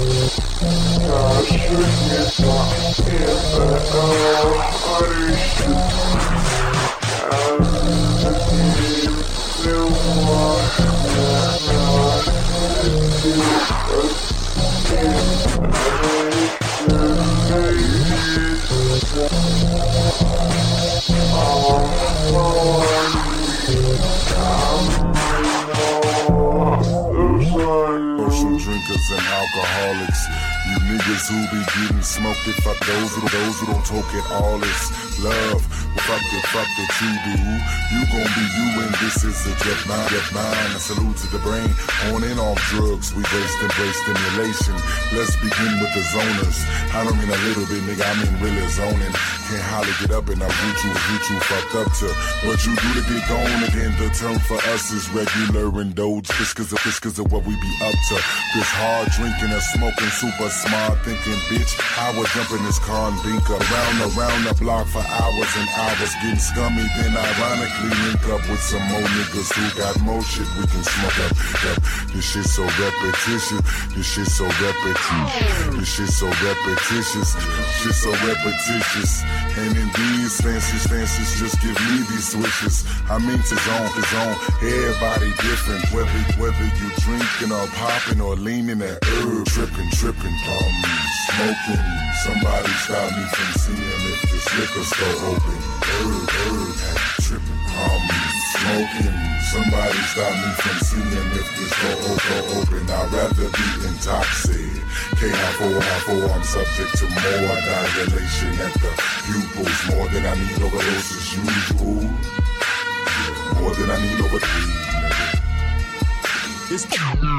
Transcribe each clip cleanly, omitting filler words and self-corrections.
Social drinkers and alcoholics, you niggas who be getting smoked. If I those who don't talk at all, it's love. Fuck that you do. You gon' be you, and this is a Jet 9. A salute to the brain. On and off drugs, we embrace stimulation. Let's begin with the zoners. I don't mean a little bit, nigga, I mean really zoning. Can't hardly get up and I root you fucked up to what you do to get gone. Again, the term for us is regular indulge. Just cause of what we be up to. This hard drinking and smoking, super smart thinking, bitch. I was jumping this car and bink around the block for hours and hours, getting scummy. Then ironically link up with some more niggas who got more shit we can smoke up. This shit so repetitious. This shit so repetitious. This shit so repetitious. Shit so repetitious. And in these fancies, just give me these swishes. I mean, it's on. Everybody different. Whether you drinking or popping or leaning at tripping, smoking. Somebody stop me from seeing if this liquor store open. Tripping, smoking. Somebody stop me from seeing if this store open. I'd rather be intoxicated. K-I-4, I'm subject to more dilation at the pupils. More than I need overdose as usual. More than I need overdose. It's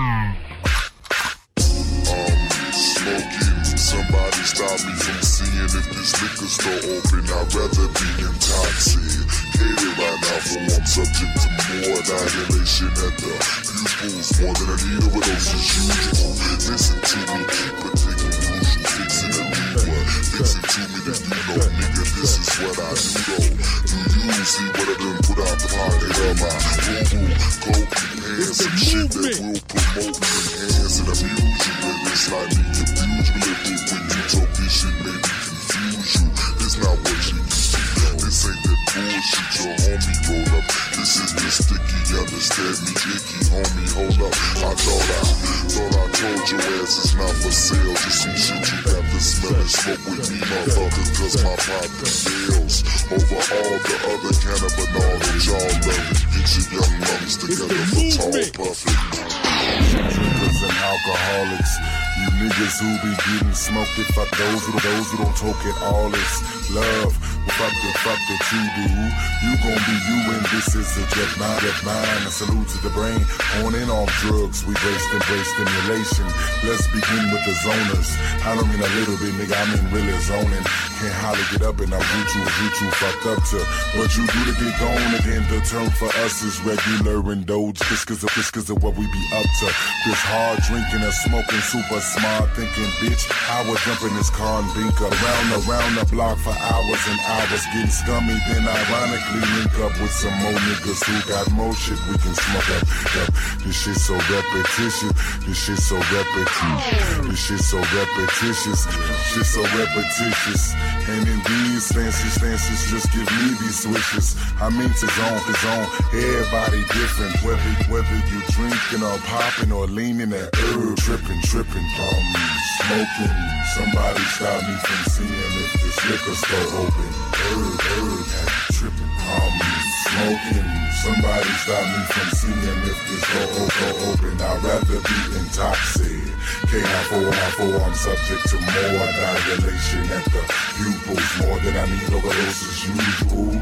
smoking. Somebody stop me from seeing if this liquor store open. I'd rather be intoxicated right now, for I'm subject to more dilation at the pupils. More than I need overdose as usual. Listen to me, keep it thinking crucial, fixing to me what? Fixing to me that you know, nigga, this is what I do though. Do you see what I done put out the pocket of my boo-boo, coke and pants, some shit that will promote me, enhance and amuse you, and it's like me abuse you, when you talk this shit maybe confuse you. This not what you used to. This ain't that bullshit your homie rolled up. This is the sticky, understand me, icky, homie, hold up. I thought I told your ass it's not for sale. Just some shit you got to smell and smoke with me, motherfuckers, cause my poppy fails. Over all the other cannabinol that y'all love it. Get your young lungs together for tall puffin'. Drinkers and alcoholics, you niggas who be getting smoked. If I those who don't talk at all, it's love. Fuck that you do. You gon' be you, and this is a Jet 9. A salute to the brain. On and off drugs, we embrace stimulation. Let's begin with the zoners. I don't mean a little bit, nigga, I mean really zoning. Can't hardly get up and I root you fucked up to what you do to get gone. Again, the term for us is regular indulge. Just cause of what we be up to. This hard drinking and smoking, super smart thinking, bitch. I was jumping this car and bink around the block for hours and hours, getting scummy. Then ironically link up with some more niggas who got more shit we can smoke up. This shit so repetitious. This shit so repetitious. This shit so repetitious. Shit so repetitious. And in these fancies, just give me these swishes. I mean, it's on. Everybody different. Whether you drinking or popping or leaning at tripping, smoking. Somebody stop me from seeing if this liquor store open. Tripping, smoking. Somebody stop me from seeing if this store open. I'd rather be intoxicated. K-I-4, I'm subject to more dilation at the pupils. More than I need overdose as usual.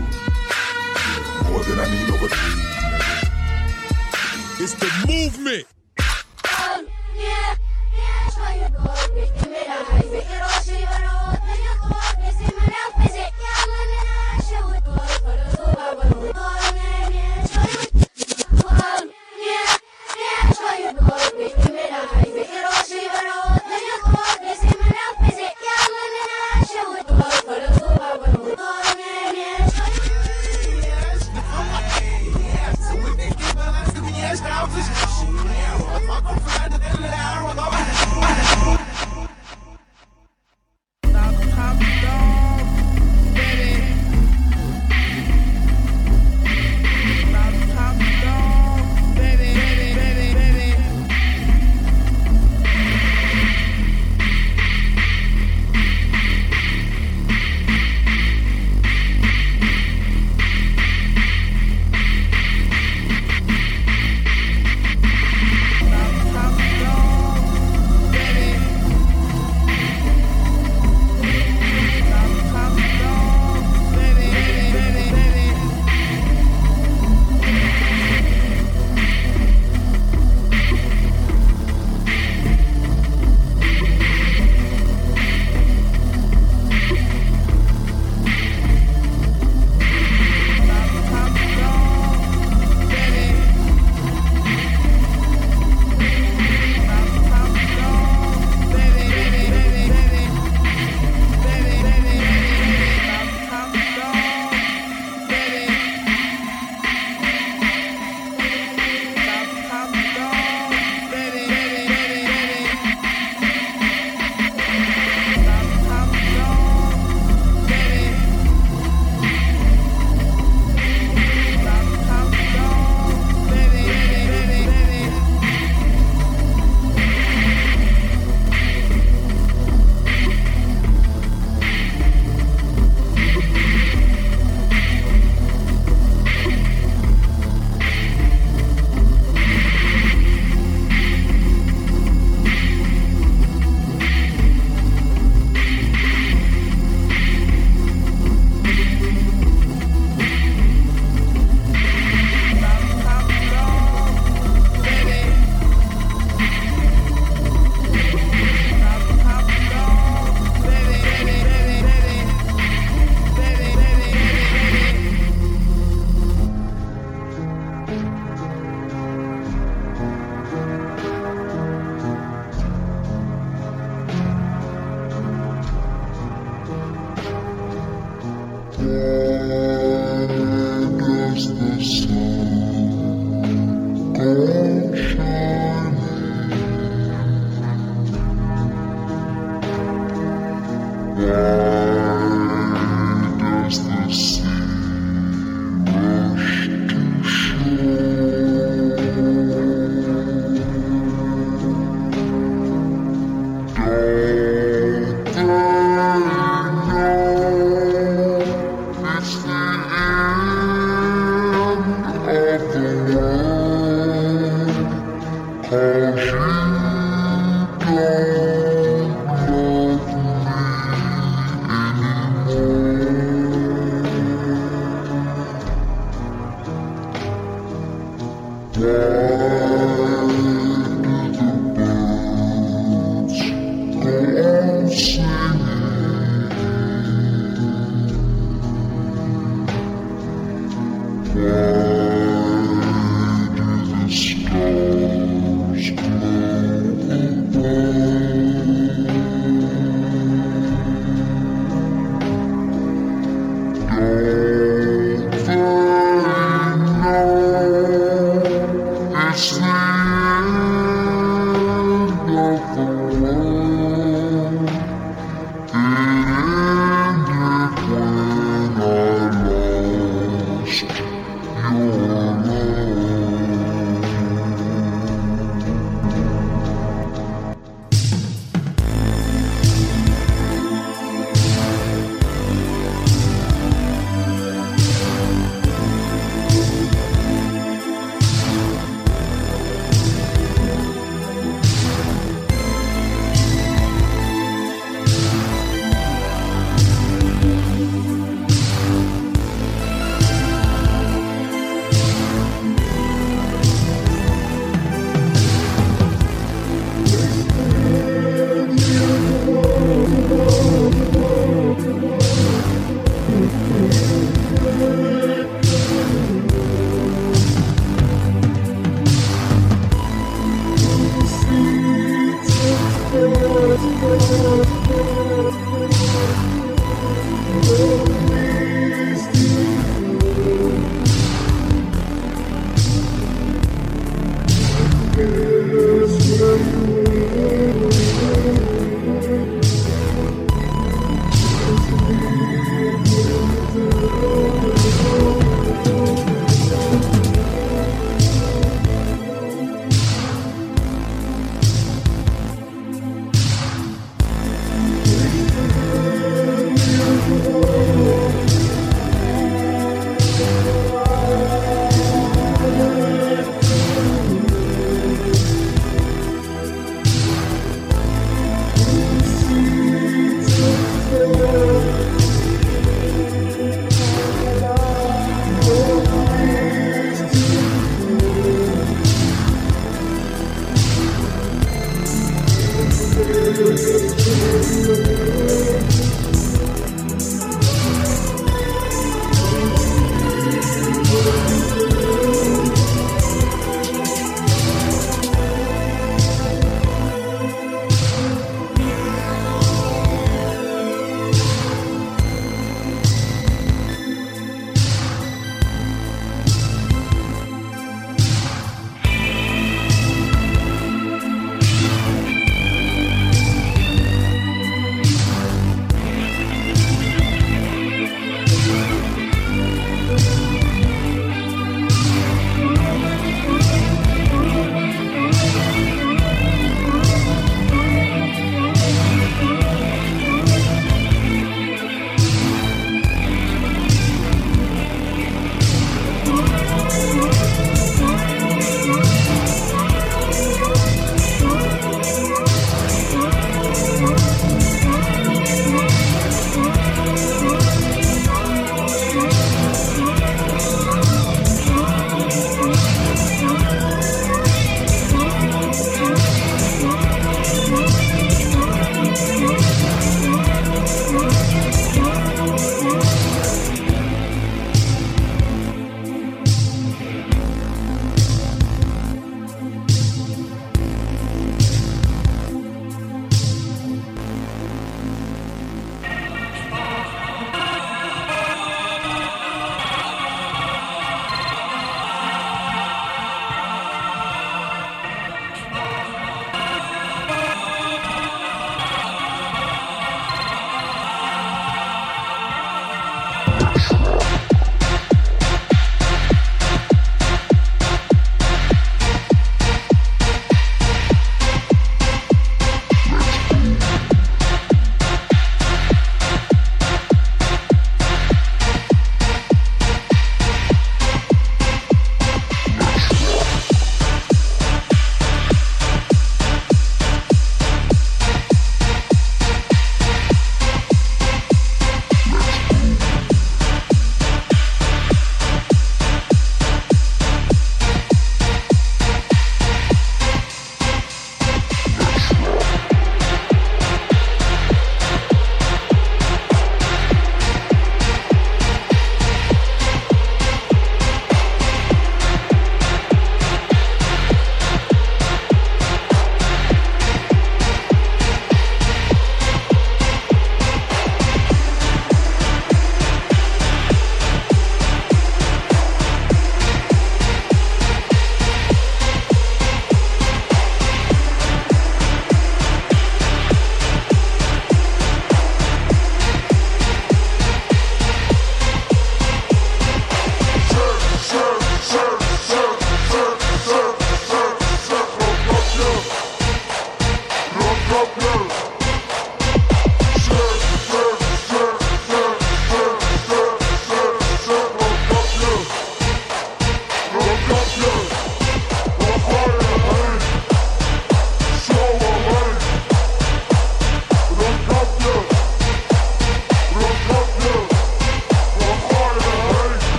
More than I need overdose. It's the movement.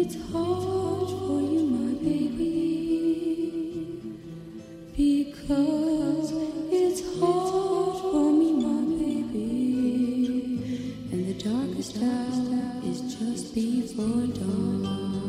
It's hard for you, my baby, because it's hard for me, my baby, and the darkest hour is just before dawn.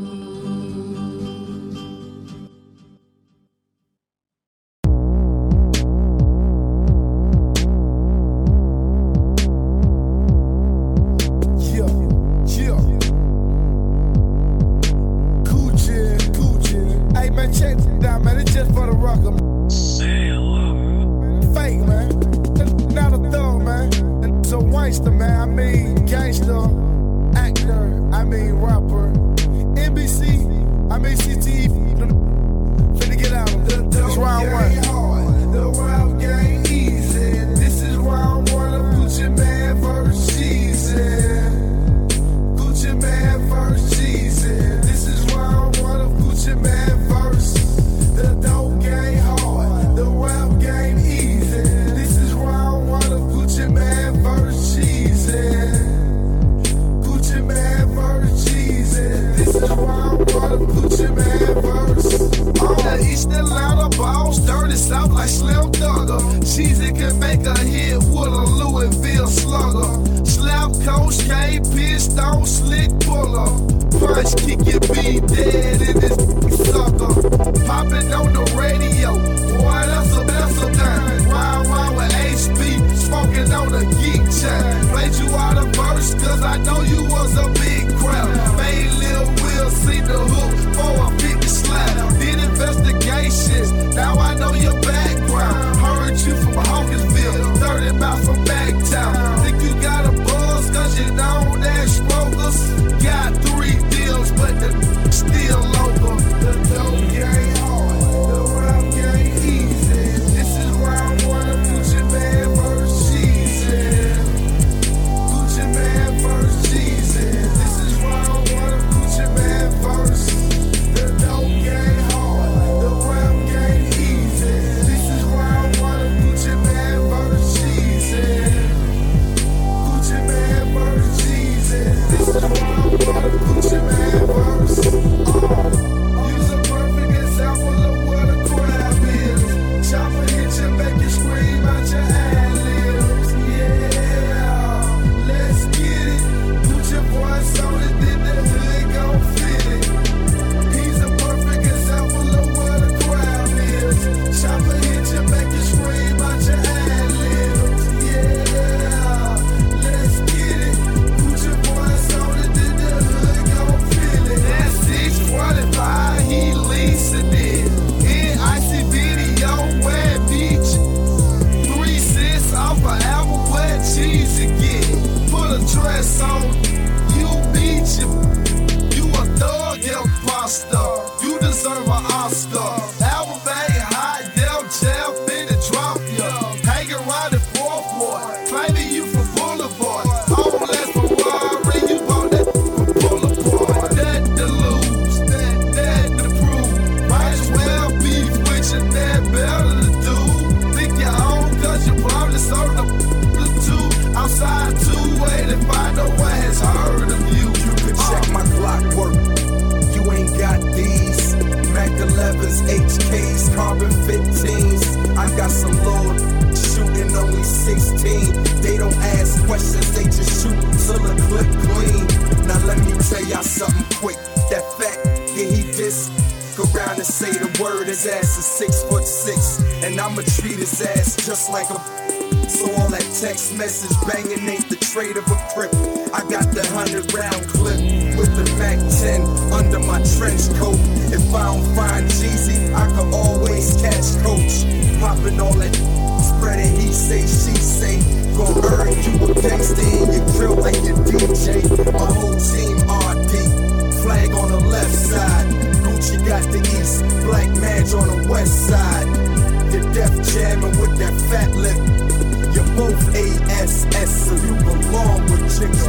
Message banging ain't the trade of a grip. I got the 100-round clip with the Mac 10 under my trench coat. If I don't find Jeezy, I can always catch Coach. Popping all that, spreading he say, she say. Gon' earn you a gangsta in your grill like your DJ. My whole team RD, flag on the left side. Gucci got the east, Black Madge on the west side. The Def Jammin' with that fat lip. You're both ASS, so you belong with Chick.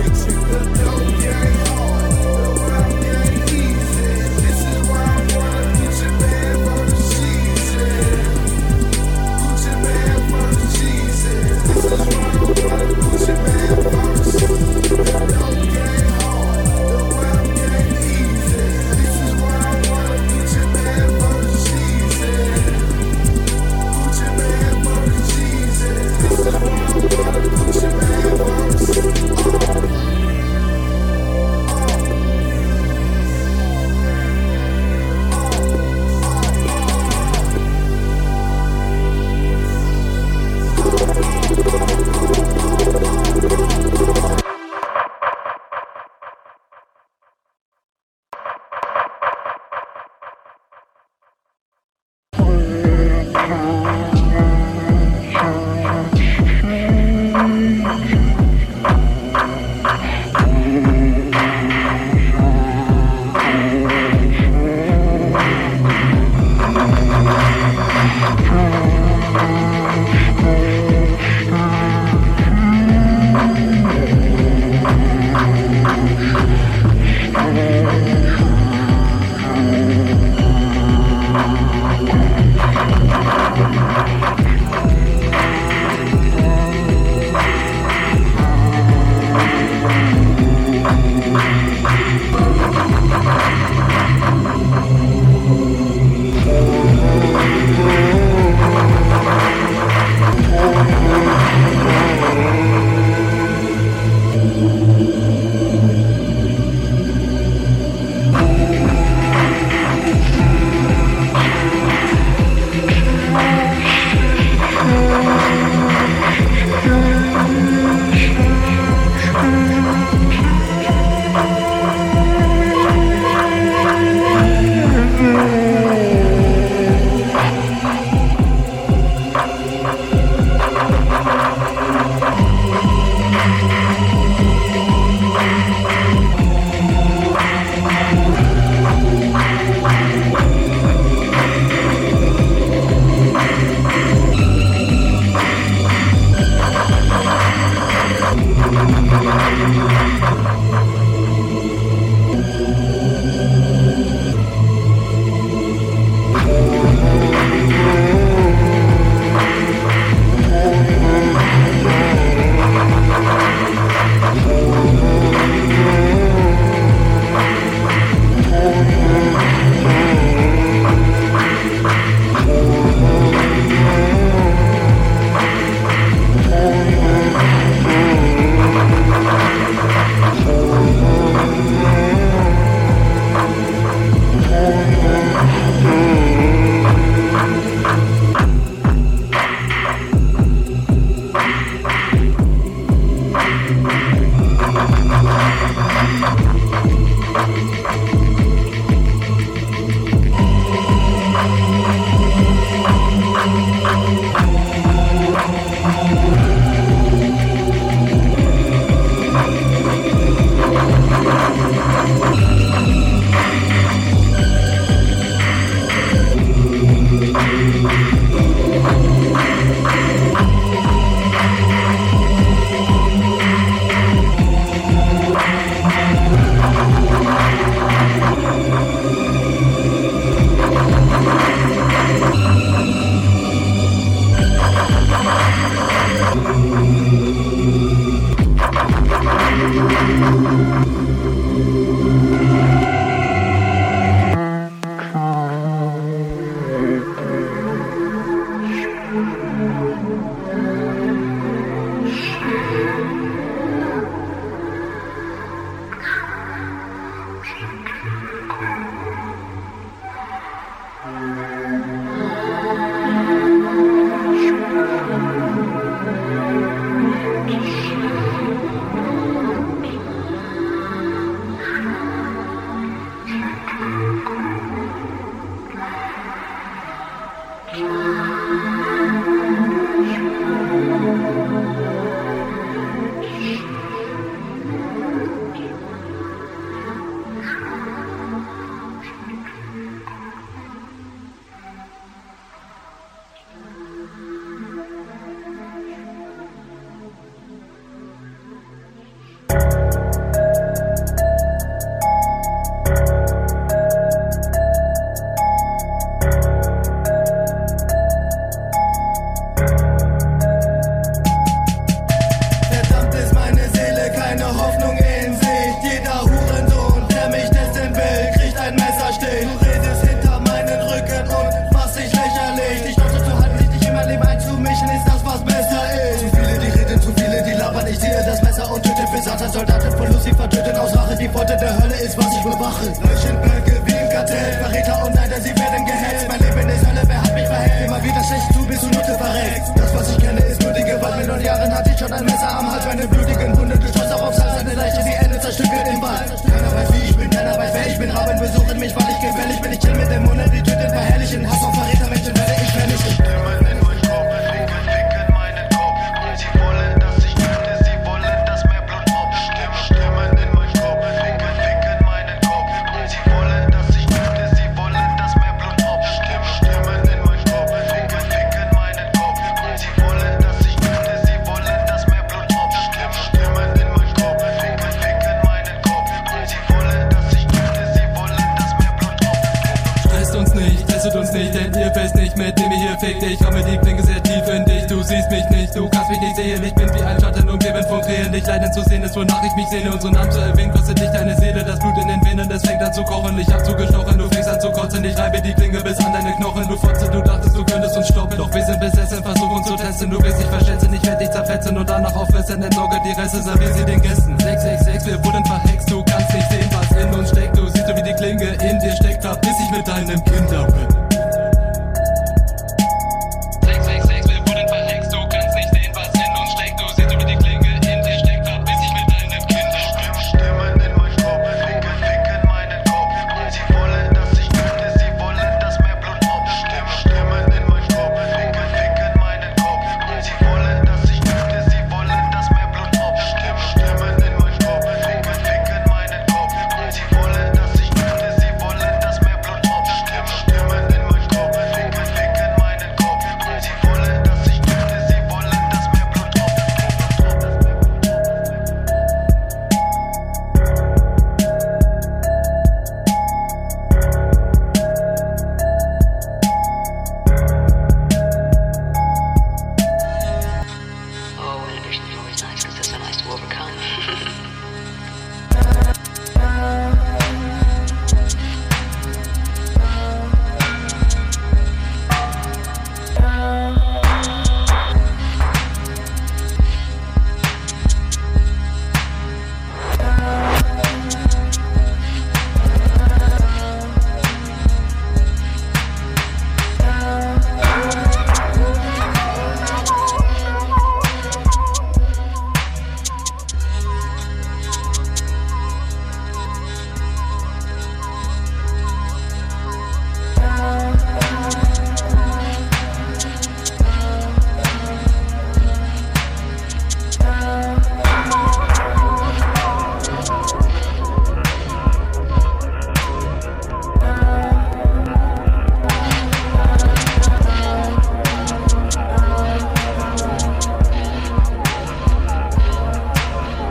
Gucci man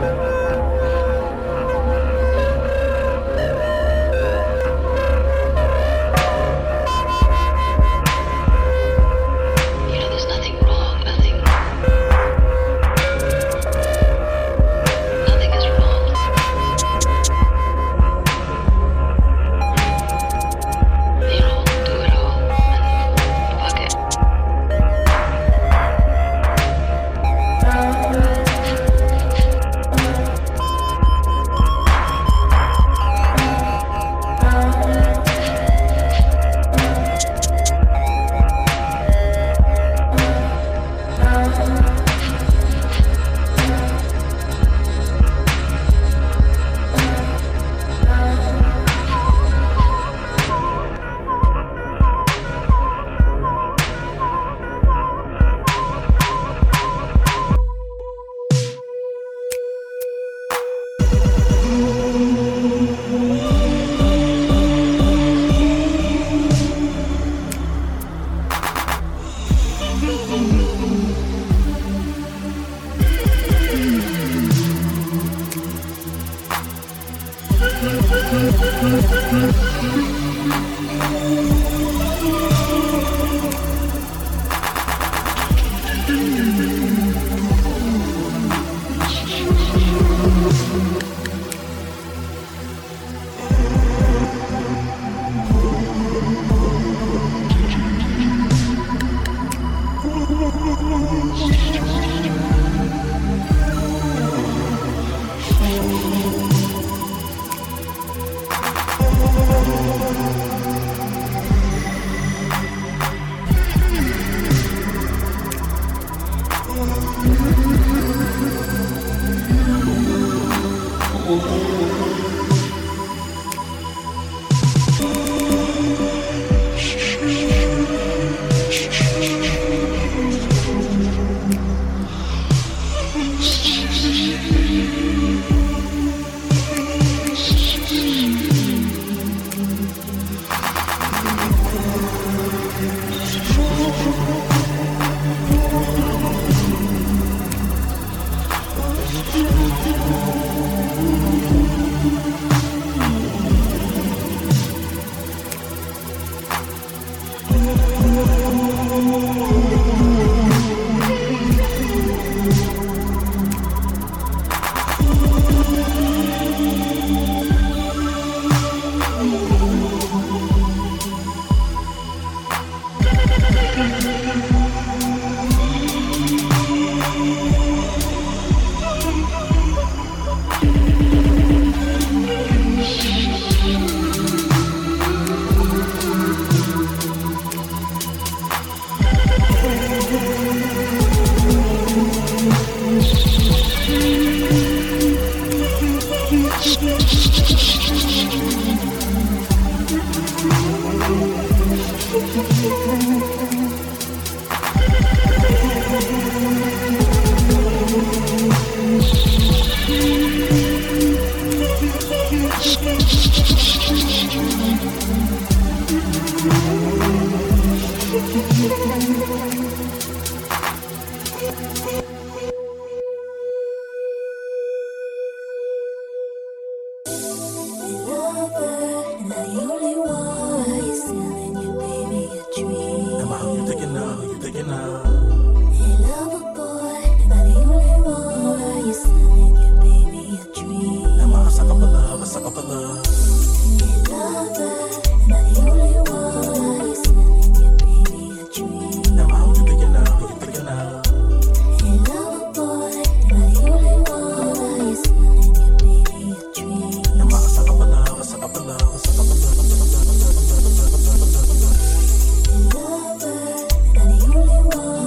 Lover, and the only one.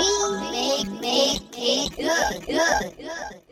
make good.